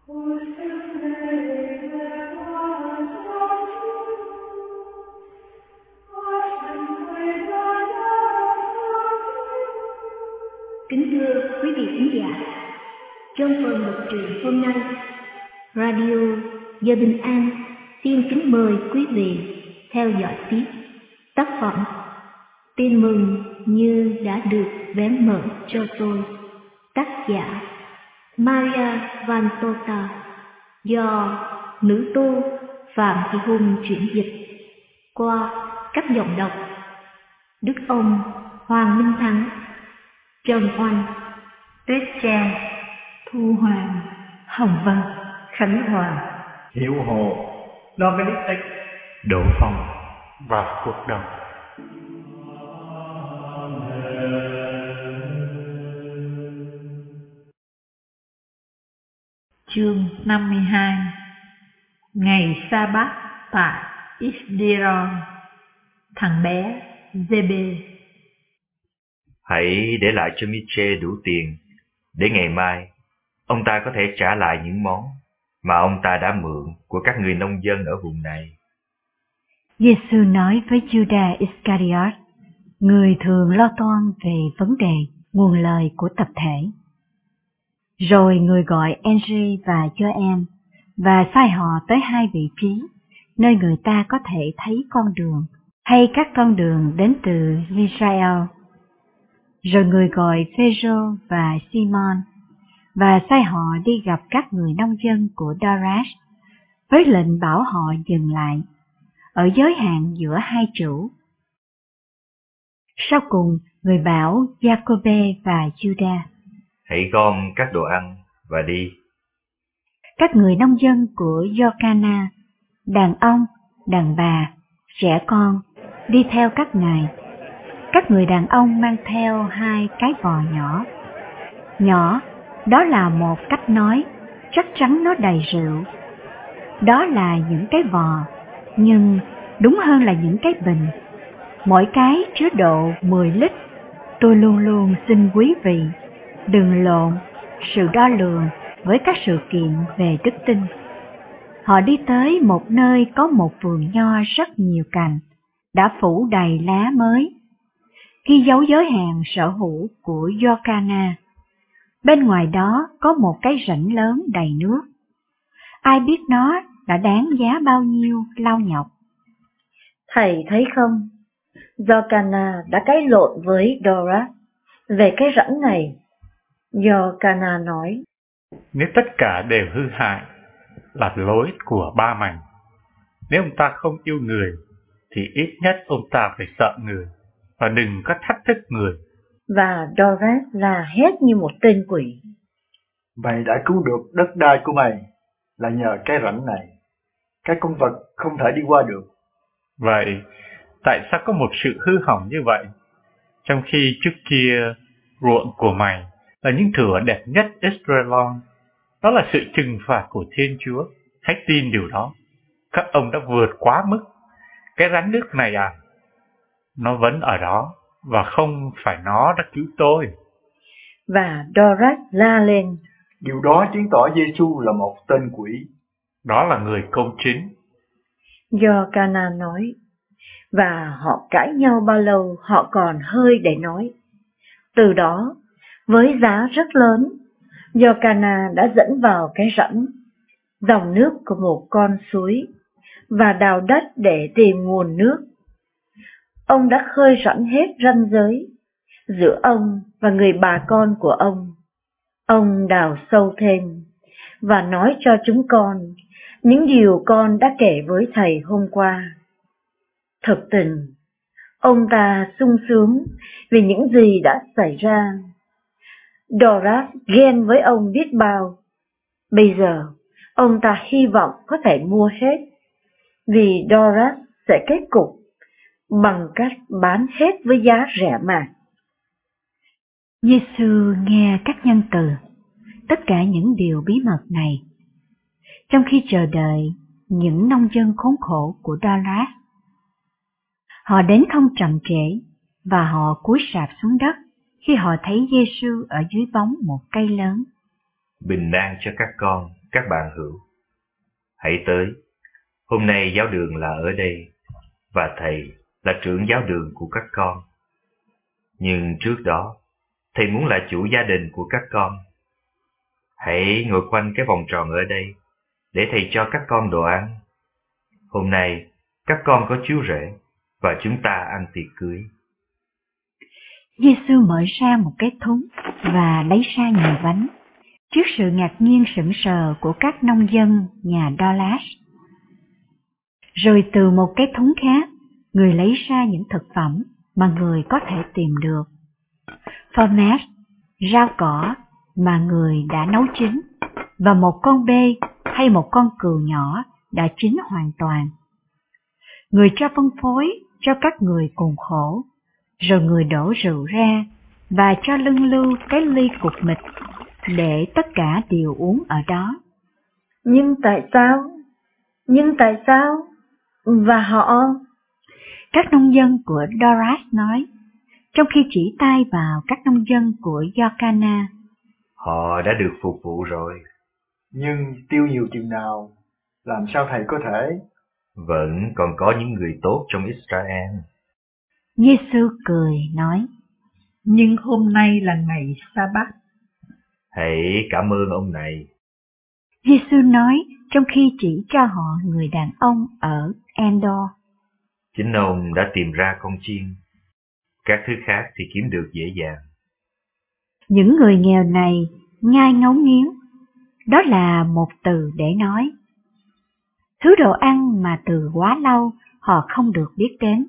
Kính thưa quý vị khán giả, trong phần mật truyện hôm nay, Radio Giờ Bình An xin kính mời quý vị theo dõi tiếp tác phẩm Tin mừng như đã được vén mở cho tôi, tác giả Maria Vantota, do nữ tu Phạm Thị Hùng chuyển dịch qua các giọng đọc Đức Ông, Hoàng Minh Thắng, Trần Oanh, Tuyết Trang, Thu Hoàng, Hồng Vân, Khánh Hòa, Hiểu Hồ, Dominic, Đỗ Phong và Cuộc Đồng. Chương 52. Ngày sa bát tại Isdiron. Thằng bé GB. Hãy để lại cho Miche đủ tiền để ngày mai ông ta có thể trả lại những món mà ông ta đã mượn của các người nông dân ở vùng này. Giê-xu nói với Judas Iscariot, người thường lo toan về vấn đề nguồn lời của tập thể. Rồi người gọi Henry và Joanne và sai họ tới hai vị trí nơi người ta có thể thấy con đường hay các con đường đến từ Israel. Rồi người gọi Phêrô và Simon và sai họ đi gặp các người nông dân của Dorash với lệnh bảo họ dừng lại ở giới hạn giữa hai chủ. Sau cùng, người bảo Giacôbê và Juda, hãy gom các đồ ăn và đi. Các người nông dân của Giocana, đàn ông, đàn bà, trẻ con, đi theo các ngài. Các người đàn ông mang theo hai cái vò nhỏ. Nhỏ, đó là một cách nói, chắc chắn nó đầy rượu. Đó là những cái vò, nhưng đúng hơn là những cái bình. Mỗi cái chứa độ 10 lít. Tôi luôn luôn xin quý vị đừng lộn sự đo lường với các sự kiện về đức tin. Họ đi tới một nơi có một vườn nho rất nhiều cành, đã phủ đầy lá mới, ghi dấu giới hạn sở hữu của Giocana. Bên ngoài đó có một cái rãnh lớn đầy nước. Ai biết nó đã đáng giá bao nhiêu lao nhọc. Thầy thấy không, Giocana đã cãi lộn với Dora về cái rãnh này. Giocana nói, nếu tất cả đều hư hại là lỗi của ba mày. Nếu ông ta không yêu người thì ít nhất ông ta phải sợ người và đừng có thách thức người. Và Dora la hét như một tên quỷ. Mày đã cứu được đất đai của mày là nhờ cái rãnh này. Các con vật không thể đi qua được. Vậy tại sao có một sự hư hỏng như vậy, trong khi trước kia ruộng của mày là những thửa đẹp nhất Israelon? Đó là sự trừng phạt của Thiên Chúa. Hãy tin điều đó. Các ông đã vượt quá mức. Cái rãnh nước này nó vẫn ở đó, và không phải nó đã cứu tôi. Và Dorat la lên, điều đó chứng tỏ Giê-xu là một tên quỷ. Đó là người công chính. Giocana nói, và họ cãi nhau bao lâu họ còn hơi để nói. Từ đó, với giá rất lớn, Giocana đã dẫn vào cái rãnh, dòng nước của một con suối, và đào đất để tìm nguồn nước. Ông đã khơi sẵn hết ranh giới giữa ông và người bà con của ông. Ông đào sâu thêm và nói cho chúng con những điều con đã kể với thầy hôm qua. Thực tình, ông ta sung sướng vì những gì đã xảy ra. Dorat ghen với ông biết bao. Bây giờ, ông ta hy vọng có thể mua hết, vì Dorat sẽ kết cục bằng cách bán hết với giá rẻ mạt. Giê-xu nghe các nhân từ, tất cả những điều bí mật này, trong khi chờ đợi những nông dân khốn khổ của Dallas. Họ đến không chậm trễ, và họ cúi sạp xuống đất khi họ thấy Giê-xu ở dưới bóng một cây lớn. Bình an cho các các bạn hữu, hãy tới. Hôm nay giáo đường là ở đây, và thầy là trưởng giáo đường của các con. Nhưng trước đó, thầy muốn là chủ gia đình của các con. Hãy ngồi quanh cái vòng tròn ở đây, để thầy cho các con đồ ăn. Hôm nay, các con có chú rể, và chúng ta ăn tiệc cưới. Giê-xu mở ra một cái thúng và lấy ra nhiều bánh, trước sự ngạc nhiên sững sờ của các nông dân nhà Dolas. Rồi từ một cái thúng khác, người lấy ra những thực phẩm mà người có thể tìm được. Phô mát, rau cỏ mà người đã nấu chín, và một con bê hay một con cừu nhỏ đã chín hoàn toàn. Người cho phân phối cho các người cùng khổ, rồi người đổ rượu ra và cho lưng lưu cái ly cục mịch để tất cả đều uống ở đó. Nhưng tại sao? Và họ? Các nông dân của Doras nói, trong khi chỉ tay vào các nông dân của Giocana. Họ đã được phục vụ rồi. Nhưng tiêu nhiều chừng nào, làm sao thầy có thể? Vẫn còn có những người tốt trong Israel. Giê-xu cười nói, nhưng hôm nay là ngày Sa-bát. Hãy cảm ơn ông này. Giê-xu nói trong khi chỉ cho họ người đàn ông ở Endor. Chính ông đã tìm ra con chiên. Các thứ khác thì kiếm được dễ dàng. Những người nghèo này nhai ngấu nghiến, đó là một từ để nói. Thứ đồ ăn mà từ quá lâu họ không được biết đến.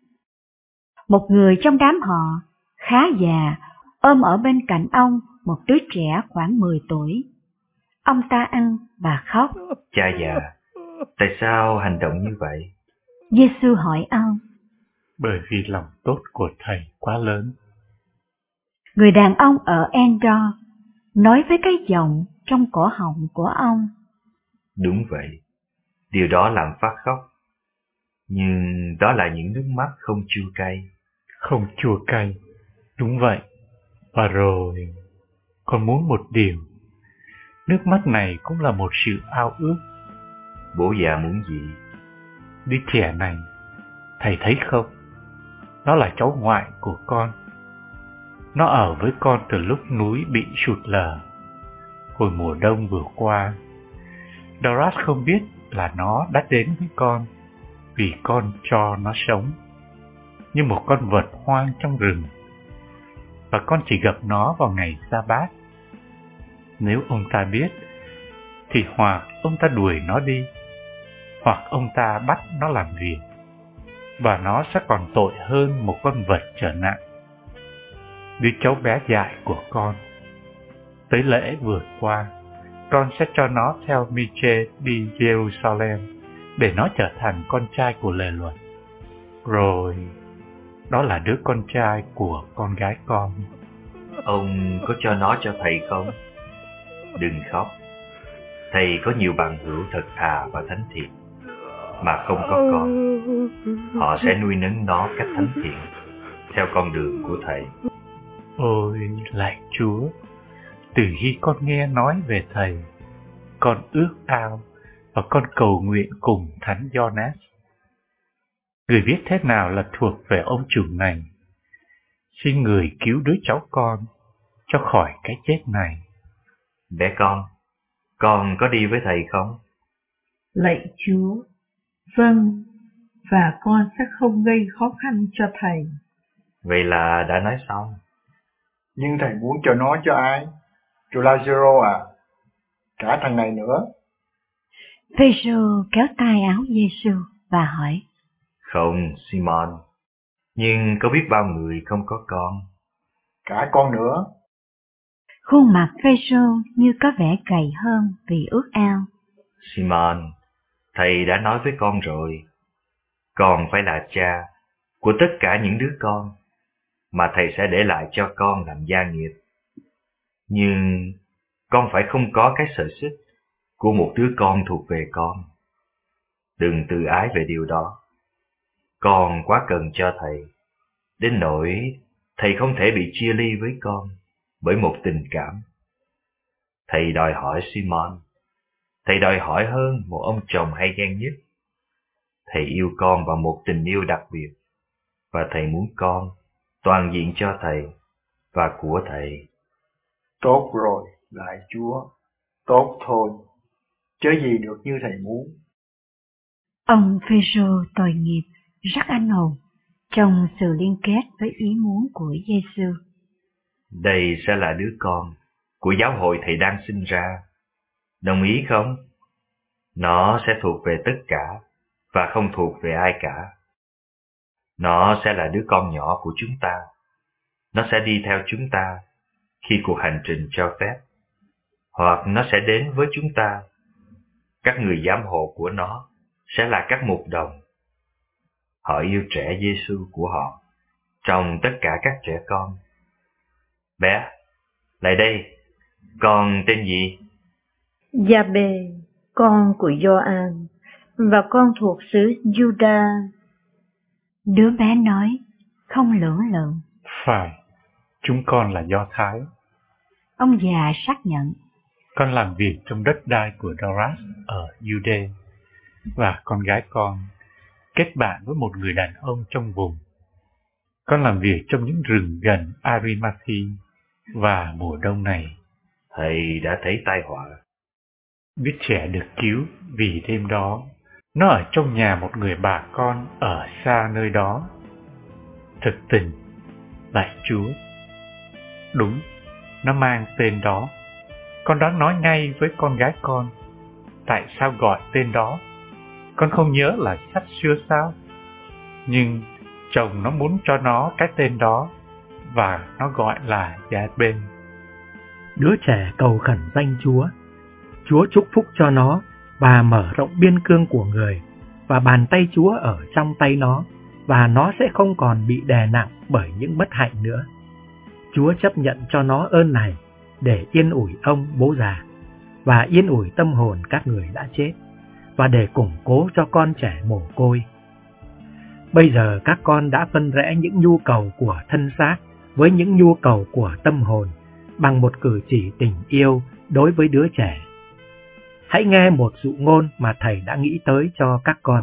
Một người trong đám họ, khá già, ôm ở bên cạnh ông một đứa trẻ khoảng 10 tuổi. Ông ta ăn và khóc. Cha già, tại sao hành động như vậy? Giê-xu hỏi ông. Bởi vì lòng tốt của thầy quá lớn. Người đàn ông ở Endor nói với cái giọng trong cổ họng của ông. Đúng vậy, điều đó làm phát khóc. Nhưng đó là những nước mắt không chua cay. Không chua cay, đúng vậy. Và rồi, con muốn một điều. Nước mắt này cũng là một sự ao ước. Bố già muốn gì? Đứa trẻ này, thầy thấy không? Nó là cháu ngoại của con. Nó ở với con từ lúc núi bị sụt lở. Hồi mùa đông vừa qua, Doras không biết là nó đã đến với con, vì con cho nó sống như một con vật hoang trong rừng, và con chỉ gặp nó vào ngày Sa-bát. Nếu ông ta biết, thì hoặc ông ta đuổi nó đi, hoặc ông ta bắt nó làm việc, và nó sẽ còn tội hơn một con vật trở nặng. Đứa cháu bé dại của con, tới lễ vừa qua, con sẽ cho nó theo Mi-chê đi Jerusalem để nó trở thành con trai của lề luật. Rồi, đó là đứa con trai của con gái con. Ông có cho nó cho thầy không? Đừng khóc. Thầy có nhiều bằng hữu thật thà và thánh thiện, mà không có con. Họ sẽ nuôi nấng nó cách thánh thiện, theo con đường của thầy. Ôi, lạy Chúa, từ khi con nghe nói về thầy, con ước ao và con cầu nguyện cùng Thánh Gionas. Người biết thế nào là thuộc về ông chủ này. Xin người cứu đứa cháu con cho khỏi cái chết này. Bé con có đi với thầy không? Lạy Chúa, vâng, và con sẽ không gây khó khăn cho thầy. Vậy là đã nói xong. Nhưng thầy muốn cho nó cho ai? Cho Lazaro à? Cả thằng này nữa. Phêrô kéo tay áo Giê-xu và hỏi. Không, Simon. Nhưng có biết bao người không có con? Cả con nữa. Khuôn mặt Phêrô như có vẻ gầy hơn vì ước ao. Simon, thầy đã nói với con rồi. Con phải là cha của tất cả những đứa con mà thầy sẽ để lại cho con làm gia nghiệp. Nhưng con phải không có cái sợi xích của một đứa con thuộc về con. Đừng tự ái về điều đó. Con quá cần cho thầy, đến nỗi thầy không thể bị chia ly với con bởi một tình cảm. Thầy đòi hỏi Simon, thầy đòi hỏi hơn một ông chồng hay ghen nhất. Thầy yêu con bằng một tình yêu đặc biệt, và thầy muốn con toàn diện cho thầy và của thầy. Tốt rồi, lạy Chúa, tốt thôi, chớ gì được như thầy muốn. Ông Phêrô tội nghiệp rất anh hùng trong sự liên kết với ý muốn của Giêsu. Đây sẽ là đứa con của giáo hội thầy đang sinh ra. Đồng ý không? Nó sẽ thuộc về tất cả và không thuộc về ai cả. Nó sẽ là đứa con nhỏ của chúng ta. Nó sẽ đi theo chúng ta khi cuộc hành trình cho phép, hoặc nó sẽ đến với chúng ta. Các người giám hộ của nó sẽ là các mục đồng. Họ yêu trẻ Giêsu của họ trong tất cả các trẻ con. Bé, lại đây, con tên gì? Gia-bê, con của Gioan, và con thuộc xứ Juda. Đứa bé nói, không lưỡng lự. Phải, chúng con là Do Thái. Ông già xác nhận. Con làm việc trong đất đai của Doras ở Jude, và con gái con kết bạn với một người đàn ông trong vùng. Con làm việc trong những rừng gần Arimathi, và mùa đông này Thầy đã thấy tai họa. biết trẻ được cứu vì đêm đó nó ở trong nhà một người bà con ở xa nơi đó. Thực tình, lạy Chúa, đúng, nó mang tên đó. Con đã nói ngay với con gái con, tại sao gọi tên đó? Con không nhớ là sách xưa sao? Nhưng chồng nó muốn cho nó cái tên đó, và nó gọi là Gia-bê. Đứa trẻ cầu khẩn danh Chúa. Chúa chúc phúc cho nó và mở rộng biên cương của người, và bàn tay Chúa ở trong tay nó, và nó sẽ không còn bị đè nặng bởi những bất hạnh nữa. Chúa chấp nhận cho nó ơn này để yên ủi ông bố già, và yên ủi tâm hồn các người đã chết, và để củng cố cho con trẻ mồ côi. Bây giờ các con đã phân rẽ những nhu cầu của thân xác với những nhu cầu của tâm hồn bằng một cử chỉ tình yêu đối với đứa trẻ. Hãy nghe một dụ ngôn mà thầy đã nghĩ tới cho các con.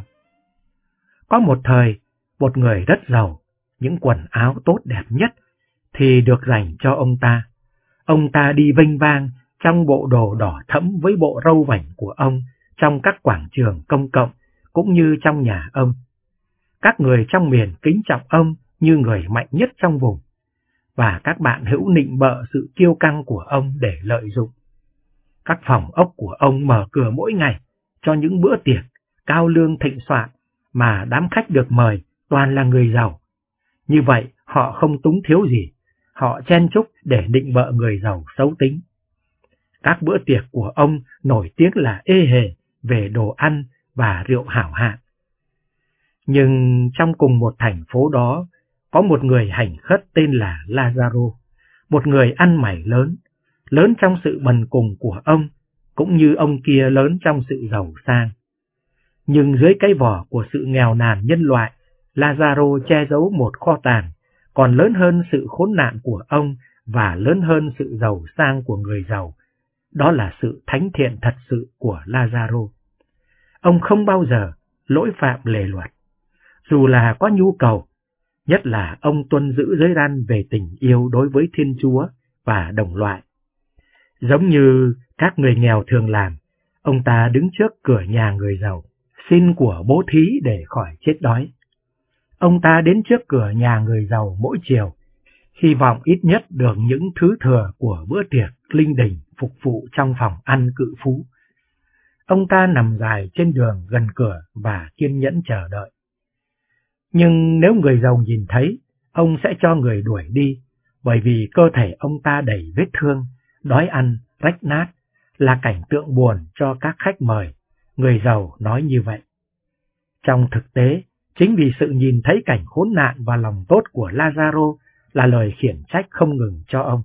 Có một thời, một người rất giàu, những quần áo tốt đẹp nhất thì được dành cho ông ta. Ông ta đi vênh vang trong bộ đồ đỏ thẫm với bộ râu vành của ông trong các quảng trường công cộng cũng như trong nhà ông. Các người trong miền kính trọng ông như người mạnh nhất trong vùng, và các bạn hữu nịnh bợ sự kiêu căng của ông để lợi dụng. Các phòng ốc của ông mở cửa mỗi ngày cho những bữa tiệc cao lương thịnh soạn mà đám khách được mời toàn là người giàu. Như vậy họ không túng thiếu gì, họ chen chúc để nịnh bợ người giàu xấu tính. Các bữa tiệc của ông nổi tiếng là ê hề về đồ ăn và rượu hảo hạng. Nhưng trong cùng một thành phố đó, có một người hành khất tên là Lazaro, một người ăn mày lớn, lớn trong sự bần cùng của ông, cũng như ông kia lớn trong sự giàu sang. Nhưng dưới cái vỏ của sự nghèo nàn nhân loại, Lazaro che giấu một kho tàng, còn lớn hơn sự khốn nạn của ông và lớn hơn sự giàu sang của người giàu. Đó là sự thánh thiện thật sự của Lazaro. Ông không bao giờ lỗi phạm lề luật, dù là có nhu cầu, nhất là ông tuân giữ giới răn về tình yêu đối với Thiên Chúa và đồng loại. Giống như các người nghèo thường làm, ông ta đứng trước cửa nhà người giàu, xin của bố thí để khỏi chết đói. Ông ta đến trước cửa nhà người giàu mỗi chiều, hy vọng ít nhất được những thứ thừa của bữa tiệc linh đình phục vụ trong phòng ăn cự phú. Ông ta nằm dài trên đường gần cửa và kiên nhẫn chờ đợi. Nhưng nếu người giàu nhìn thấy, ông sẽ cho người đuổi đi, bởi vì cơ thể ông ta đầy vết thương, đói ăn, rách nát, là cảnh tượng buồn cho các khách mời. Người giàu nói như vậy. Trong thực tế, chính vì sự nhìn thấy cảnh khốn nạn và lòng tốt của Lazaro là lời khiển trách không ngừng cho ông.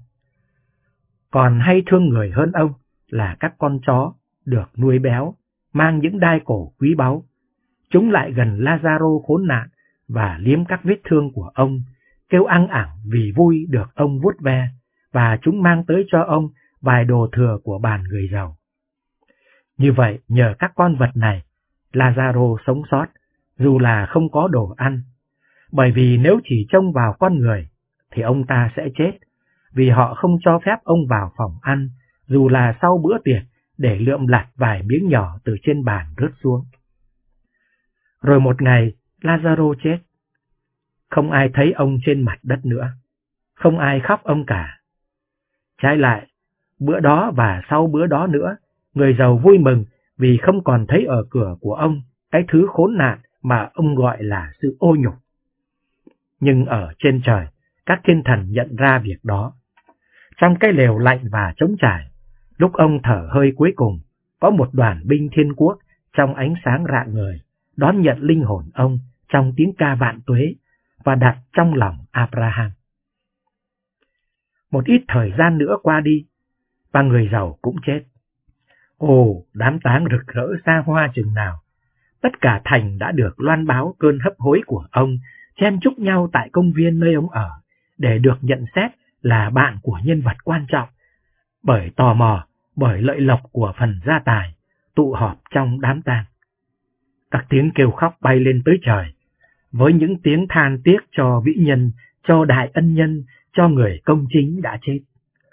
Còn hay thương người hơn ông là các con chó được nuôi béo, mang những đai cổ quý báu. Chúng lại gần Lazaro khốn nạn và liếm các vết thương của ông, kêu ăng ẳng vì vui được ông vuốt ve, và chúng mang tới cho ông vài đồ thừa của bàn người giàu. Như vậy, nhờ các con vật này, Lazaro sống sót, dù là không có đồ ăn. Bởi vì nếu chỉ trông vào con người, thì ông ta sẽ chết, vì họ không cho phép ông vào phòng ăn, dù là sau bữa tiệc, để lượm lặt vài miếng nhỏ từ trên bàn rớt xuống. Rồi một ngày, Lazaro chết. Không ai thấy ông trên mặt đất nữa. Không ai khóc ông cả. Trái lại, bữa đó và sau bữa đó nữa, người giàu vui mừng vì không còn thấy ở cửa của ông cái thứ khốn nạn mà ông gọi là sự ô nhục. Nhưng ở trên trời, các thiên thần nhận ra việc đó. Trong cái lều lạnh và trống trải, lúc ông thở hơi cuối cùng, có một đoàn binh thiên quốc trong ánh sáng rạng ngời đón nhận linh hồn ông trong tiếng ca vạn tuế và đặt trong lòng Abraham. Một ít thời gian nữa qua đi, và người giàu cũng chết. Ồ, đám tang rực rỡ xa hoa chừng nào! Tất cả thành đã được loan báo cơn hấp hối của ông, chen chúc nhau tại công viên nơi ông ở, để được nhận xét là bạn của nhân vật quan trọng, bởi tò mò, bởi lợi lộc của phần gia tài, tụ họp trong đám tang. Các tiếng kêu khóc bay lên tới trời, với những tiếng than tiếc cho vĩ nhân, cho đại ân nhân, cho người công chính đã chết.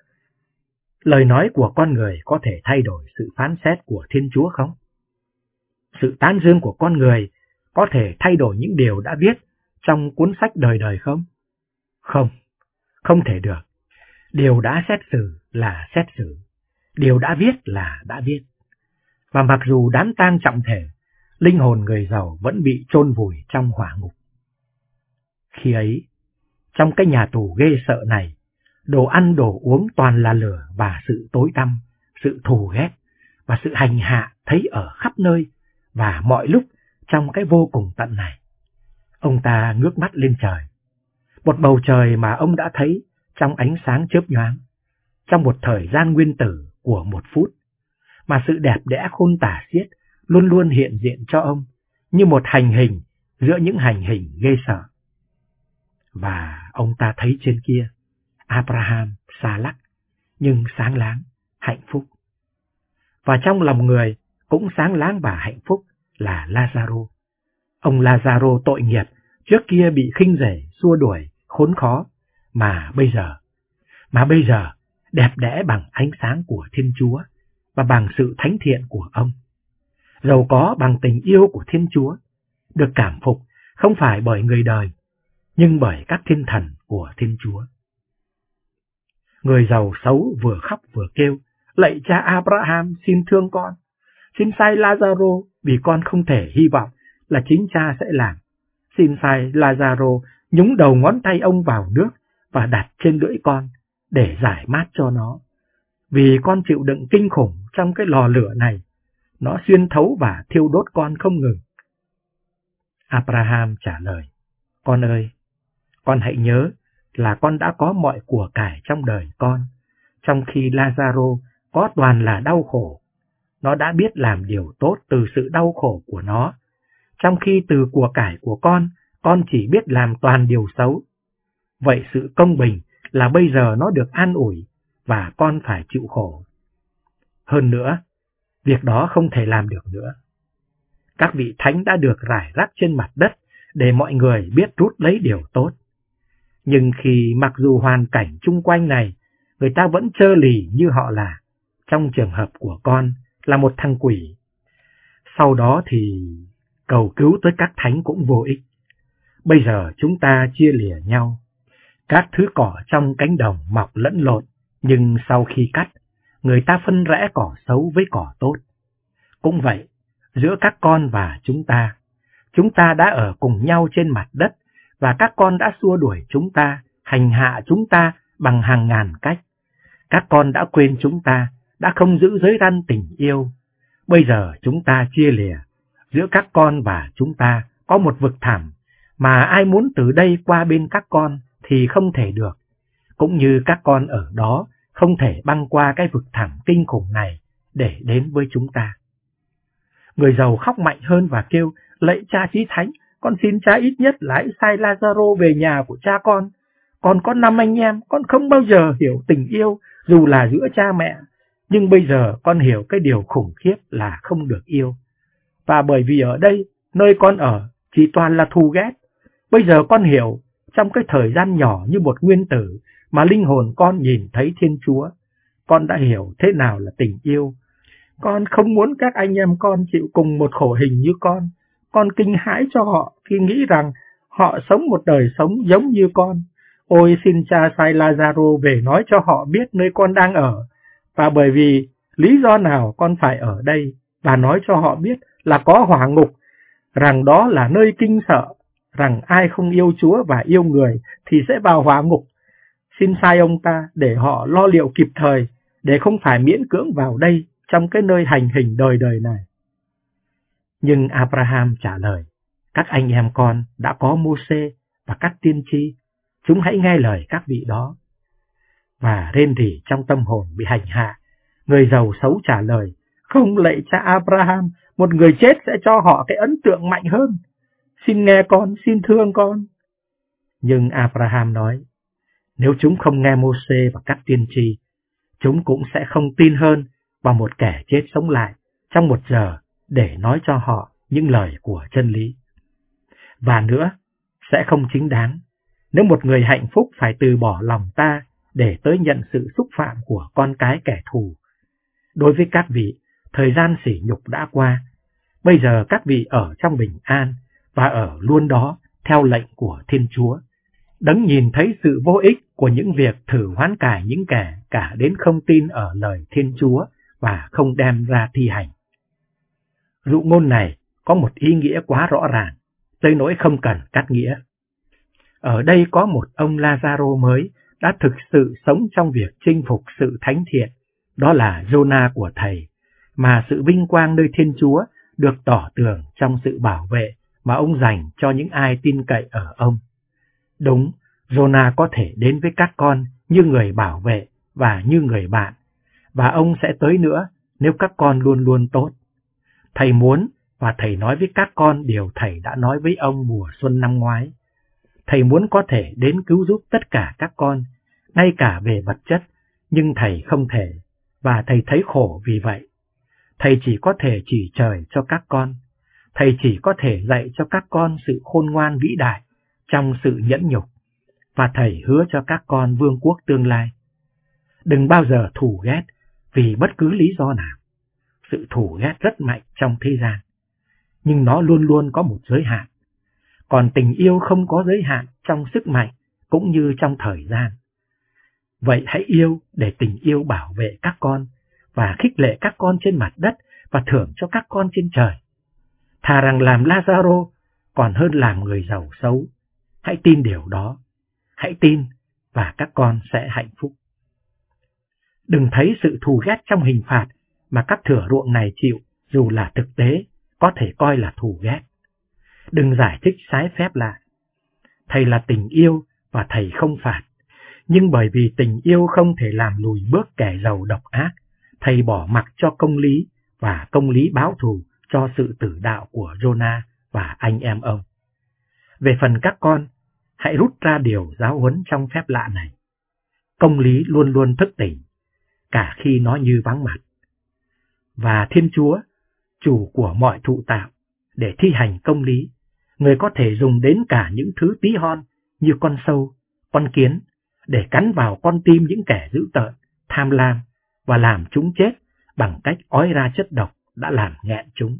Lời nói của con người có thể thay đổi sự phán xét của Thiên Chúa không? Sự tán dương của con người có thể thay đổi những điều đã viết trong cuốn sách đời đời không? Không, không thể được. Điều đã xét xử là xét xử, điều đã viết là đã viết. Và mặc dù đám tang trọng thể, linh hồn người giàu vẫn bị chôn vùi trong hỏa ngục. Khi ấy, trong cái nhà tù ghê sợ này, đồ ăn đồ uống toàn là lửa và sự tối tăm, sự thù ghét và sự hành hạ thấy ở khắp nơi và mọi lúc trong cái vô cùng tận này. Ông ta ngước mắt lên trời, một bầu trời mà ông đã thấy trong ánh sáng chớp nhoáng, trong một thời gian nguyên tử của 1 phút, mà sự đẹp đẽ khôn tả xiết luôn luôn hiện diện cho ông như một hành hình giữa những hành hình ghê sợ. Và ông ta thấy trên kia Abraham xa lắc, nhưng sáng láng, hạnh phúc. Và trong lòng người cũng sáng láng và hạnh phúc là Lazaro. Ông Lazaro tội nghiệp trước kia bị khinh rể, xua đuổi, khốn khó, mà bây giờ đẹp đẽ bằng ánh sáng của Thiên Chúa và bằng sự thánh thiện của ông. Giàu có bằng tình yêu của Thiên Chúa, được cảm phục không phải bởi người đời, nhưng bởi các thiên thần của Thiên Chúa. Người giàu xấu vừa khóc vừa kêu, lạy cha Abraham, xin thương con, xin sai Lazaro vì con không thể hy vọng là chính cha sẽ làm. Xin sai Lazaro nhúng đầu ngón tay ông vào nước và đặt trên lưỡi con để giải mát cho nó. Vì con chịu đựng kinh khủng trong cái lò lửa này, nó xuyên thấu và thiêu đốt con không ngừng. Abraham trả lời, con ơi, con hãy nhớ là con đã có mọi của cải trong đời con, trong khi Lazaro có toàn là đau khổ. Nó đã biết làm điều tốt từ sự đau khổ của nó, trong khi từ của cải của con chỉ biết làm toàn điều xấu. Vậy sự công bình là bây giờ nó được an ủi và con phải chịu khổ. Hơn nữa, việc đó không thể làm được nữa. Các vị thánh đã được rải rác trên mặt đất để mọi người biết rút lấy điều tốt. Nhưng khi mặc dù hoàn cảnh chung quanh này, người ta vẫn trơ lì như họ là, trong trường hợp của con là một thằng quỷ. Sau đó thì cầu cứu tới các thánh cũng vô ích. Bây giờ chúng ta chia lìa nhau. Các thứ cỏ trong cánh đồng mọc lẫn lộn, nhưng sau khi cắt, người ta phân rẽ cỏ xấu với cỏ tốt. Cũng vậy, giữa các con và chúng ta đã ở cùng nhau trên mặt đất, và các con đã xua đuổi chúng ta, hành hạ chúng ta bằng hàng ngàn cách. Các con đã quên chúng ta, đã không giữ giới răn tình yêu. Bây giờ chúng ta chia lìa, giữa các con và chúng ta có một vực thẳm, mà ai muốn từ đây qua bên các con thì không thể được, cũng như các con ở đó không thể băng qua cái vực thẳm kinh khủng này để đến với chúng ta. Người giàu khóc mạnh hơn và kêu, lạy cha chí thánh, con xin cha ít nhất là hãy sai Lazaro về nhà của cha con. Con có 5 anh em, con không bao giờ hiểu tình yêu, dù là giữa cha mẹ. Nhưng bây giờ con hiểu cái điều khủng khiếp là không được yêu. Và bởi vì ở đây, nơi con ở, chỉ toàn là thù ghét. Bây giờ con hiểu, trong cái thời gian nhỏ như một nguyên tử mà linh hồn con nhìn thấy Thiên Chúa, con đã hiểu thế nào là tình yêu. Con không muốn các anh em con chịu cùng một khổ hình như con. Con kinh hãi cho họ khi nghĩ rằng họ sống một đời sống giống như con. Ôi xin cha sai Lazaro về nói cho họ biết nơi con đang ở, và bởi vì lý do nào con phải ở đây, và nói cho họ biết là có hỏa ngục, rằng đó là nơi kinh sợ, rằng ai không yêu Chúa và yêu người thì sẽ vào hỏa ngục. Xin sai ông ta để họ lo liệu kịp thời, để không phải miễn cưỡng vào đây trong cái nơi hành hình đời đời này. Nhưng Abraham trả lời, các anh em con đã có Mô-sê và các tiên tri, chúng hãy nghe lời các vị đó. Và rên rỉ trong tâm hồn bị hành hạ, người giàu xấu trả lời, không lạy cha Abraham, một người chết sẽ cho họ cái ấn tượng mạnh hơn. Xin nghe con, xin thương con. Nhưng Abraham nói, nếu chúng không nghe Mô-sê và các tiên tri, chúng cũng sẽ không tin hơn vào một kẻ chết sống lại trong 1 giờ để nói cho họ những lời của chân lý. Và nữa, sẽ không chính đáng nếu một người hạnh phúc phải từ bỏ lòng ta để tới nhận sự xúc phạm của con cái kẻ thù. Đối với các vị, thời gian sỉ nhục đã qua. Bây giờ các vị ở trong bình an và ở luôn đó theo lệnh của Thiên Chúa. Đấng nhìn thấy sự vô ích của những việc thử hoán cải những kẻ cả đến không tin ở lời Thiên Chúa và không đem ra thi hành. Dụ ngôn này có một ý nghĩa quá rõ ràng, tới nỗi không cần cắt nghĩa. Ở đây có một ông Lazaro mới đã thực sự sống trong việc chinh phục sự thánh thiện, đó là Jonah của thầy, mà sự vinh quang nơi Thiên Chúa được tỏ tường trong sự bảo vệ mà ông dành cho những ai tin cậy ở ông. Đúng, Jonah có thể đến với các con như người bảo vệ và như người bạn, và ông sẽ tới nữa nếu các con luôn luôn tốt. Thầy muốn và thầy nói với các con điều thầy đã nói với ông mùa xuân năm ngoái. Thầy muốn có thể đến cứu giúp tất cả các con, ngay cả về vật chất, nhưng thầy không thể, và thầy thấy khổ vì vậy. Thầy chỉ có thể chỉ trời cho các con. Thầy chỉ có thể dạy cho các con sự khôn ngoan vĩ đại trong sự nhẫn nhục, và thầy hứa cho các con vương quốc tương lai. Đừng bao giờ thù ghét vì bất cứ lý do nào. Sự thù ghét rất mạnh trong thế gian, nhưng nó luôn luôn có một giới hạn. Còn tình yêu không có giới hạn trong sức mạnh cũng như trong thời gian. Vậy hãy yêu để tình yêu bảo vệ các con và khích lệ các con trên mặt đất và thưởng cho các con trên trời. Thà rằng làm Lazaro còn hơn làm người giàu xấu. Hãy tin điều đó. Hãy tin và các con sẽ hạnh phúc. Đừng thấy sự thù ghét trong hình phạt mà các thửa ruộng này chịu, dù là thực tế, có thể coi là thù ghét. Đừng giải thích trái phép lại. Thầy là tình yêu và thầy không phạt. Nhưng bởi vì tình yêu không thể làm lùi bước kẻ giàu độc ác, thầy bỏ mặc cho công lý và công lý báo thù cho sự tử đạo của Jonah và anh em ông. Về phần các con, hãy rút ra điều giáo huấn trong phép lạ này. Công lý luôn luôn thức tỉnh, cả khi nó như vắng mặt. Và Thiên Chúa, chủ của mọi thụ tạo, để thi hành công lý, người có thể dùng đến cả những thứ tí hon như con sâu, con kiến, để cắn vào con tim những kẻ dữ tợn, tham lam và làm chúng chết bằng cách ói ra chất độc đã làm nghẹn chúng.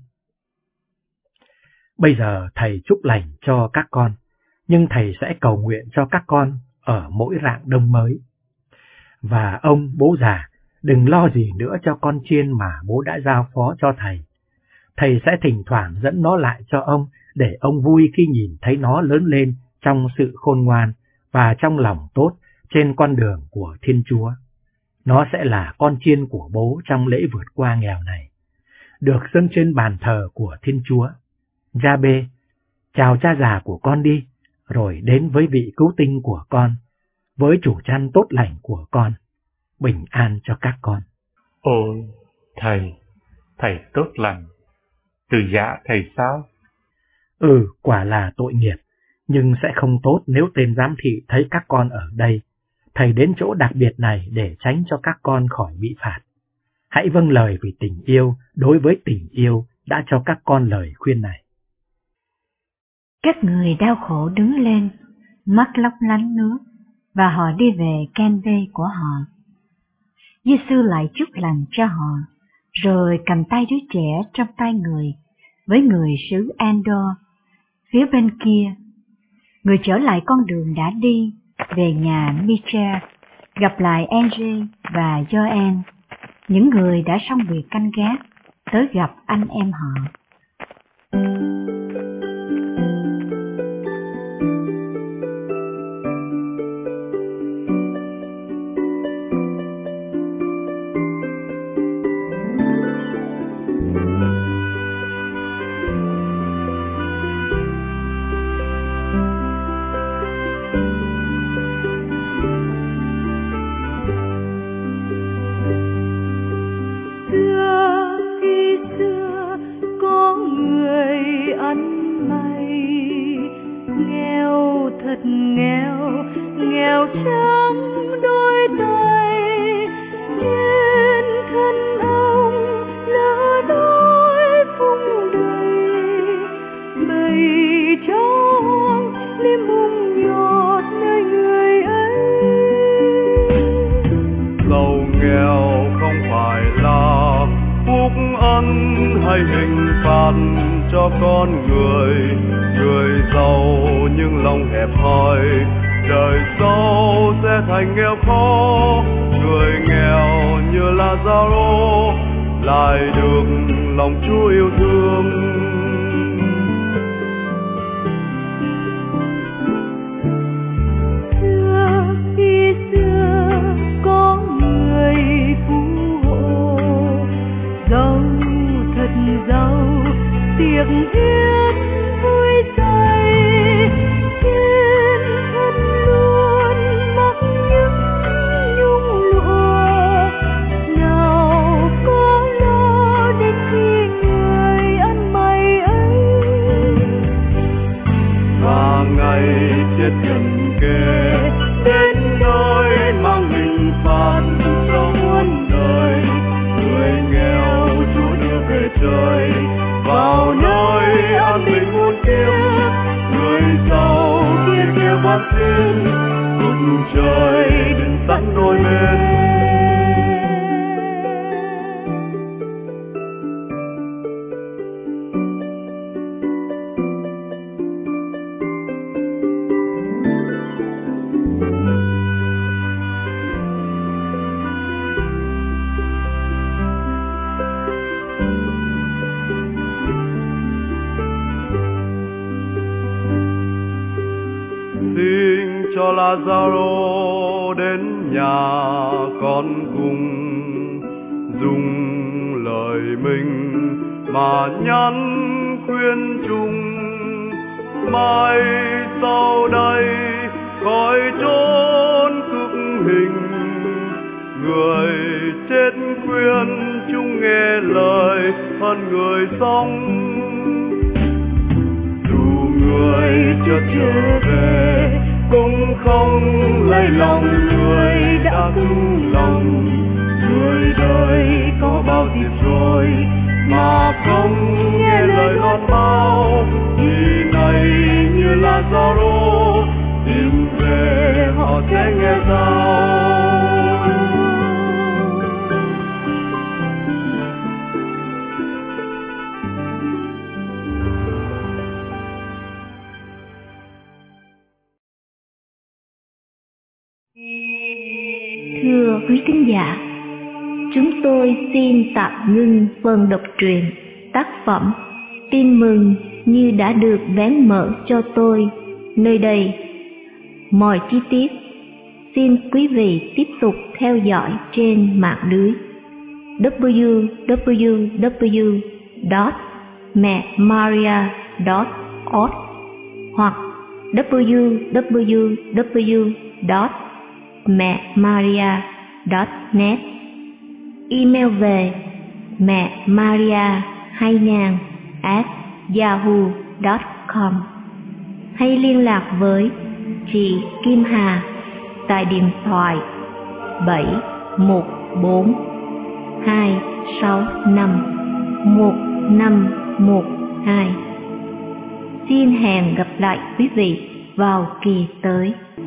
Bây giờ thầy chúc lành cho các con, nhưng thầy sẽ cầu nguyện cho các con ở mỗi rạng đông mới. Và ông bố già, đừng lo gì nữa cho con chiên mà bố đã giao phó cho thầy. Thầy sẽ thỉnh thoảng dẫn nó lại cho ông để ông vui khi nhìn thấy nó lớn lên trong sự khôn ngoan và trong lòng tốt trên con đường của Thiên Chúa. Nó sẽ là con chiên của bố trong lễ vượt qua nghèo này, được dâng trên bàn thờ của Thiên Chúa. Gia-bê, chào cha già của con đi, rồi đến với vị cứu tinh của con, với chủ chăn tốt lành của con. Bình an cho các con. Ôi, thầy tốt lành. Từ dạ thầy sao? Quả là tội nghiệp, nhưng sẽ không tốt nếu tên giám thị thấy các con ở đây. Thầy đến chỗ đặc biệt này để tránh cho các con khỏi bị phạt. Hãy vâng lời vì tình yêu đối với tình yêu đã cho các con lời khuyên này. Các người đau khổ đứng lên, mắt lóng lánh nước, và họ đi về canve của họ. Giê-xu lại chúc lành cho họ, rồi cầm tay đứa trẻ trong tay người, với người xứ Andor, phía bên kia. Người trở lại con đường đã đi, về nhà Micha, gặp lại Andre và Gioan, những người đã xong việc canh gác, tới gặp anh em họ. hay hình phạt cho con người. Người giàu nhưng lòng hẹp hòi, đời sau sẽ thành nghèo khó. Người nghèo như Lazaro lại được lòng Chúa yêu thương. Tiệc hiến vui say, thiên thân luôn mắc những nhung lụa. Nào có lo đến khi người ăn mày ấy, và ngày chết gần kề đến nơi mang hình phạt cho muôn đời. Người nghèo Chúa đưa về trời, vào nơi an bình muôn kiếp. Người giàu kia kêu van xin, cùng trời đừng sẵn đôi bên. Cho Lazaro đến nhà con cùng dùng lời mình mà nhắn khuyên chung. Mai sau đây khỏi trốn cực hình, người chết khuyên chung nghe lời hơn người sống. Dù người chưa trở về cũng không lấy lòng người đã cứng lòng. Người đời có bao dịp rồi mà không nghe lời ngọt ngào. Vì này như Lazaro tìm về họ sẽ nghe sao. Thưa quý thính giả, chúng tôi xin tạm ngưng phần đọc truyện tác phẩm Tin mừng như đã được vén mở cho tôi nơi đây. Mọi chi tiết xin quý vị tiếp tục theo dõi trên mạng lưới www.memaria.org hoặc www.memaria.net. Email về memaria2000@yahoo.com hay liên lạc với chị Kim Hà tại điện thoại 714 265 1512. Xin hẹn gặp lại quý vị vào kỳ tới.